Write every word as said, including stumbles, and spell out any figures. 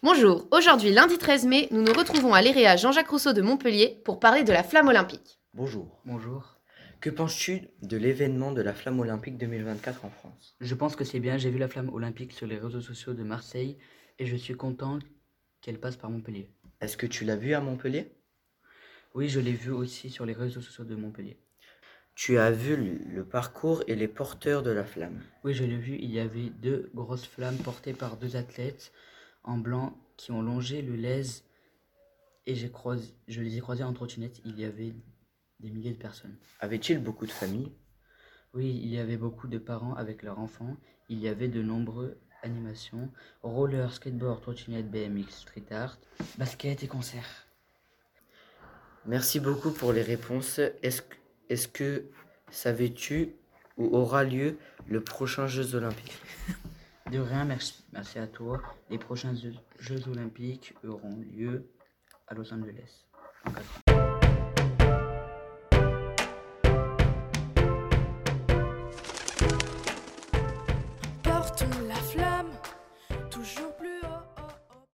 Bonjour, aujourd'hui lundi treize mai, nous nous retrouvons à l'E R E A Jean-Jacques Rousseau de Montpellier pour parler de la flamme olympique. Bonjour. Bonjour. Que penses-tu de l'événement de la flamme olympique deux mille vingt-quatre en France? Je pense que c'est bien, j'ai vu la flamme olympique sur les réseaux sociaux de Marseille et je suis content qu'elle passe par Montpellier. Est-ce que tu l'as vu à Montpellier? Oui, je l'ai vu aussi sur les réseaux sociaux de Montpellier. Tu as vu le, le parcours et les porteurs de la flamme? Oui, je l'ai vu, il y avait deux grosses flammes portées par deux athlètes en blanc qui ont longé le Lez et j'ai croisé, je les ai croisés en trottinette, il y avait des milliers de personnes. Avait-il beaucoup de familles? Oui, il y avait beaucoup de parents avec leurs enfants, il y avait de nombreuses animations, roller, skateboard, trottinette, B M X, street art, basket et concerts. Merci beaucoup pour les réponses. Est-ce, que- est-ce que savais-tu où aura lieu le prochain Jeux olympiques? De rien, merci, merci à toi. Les prochains Jeux Jeux olympiques auront lieu à Los Angeles en quatre ans. Portons la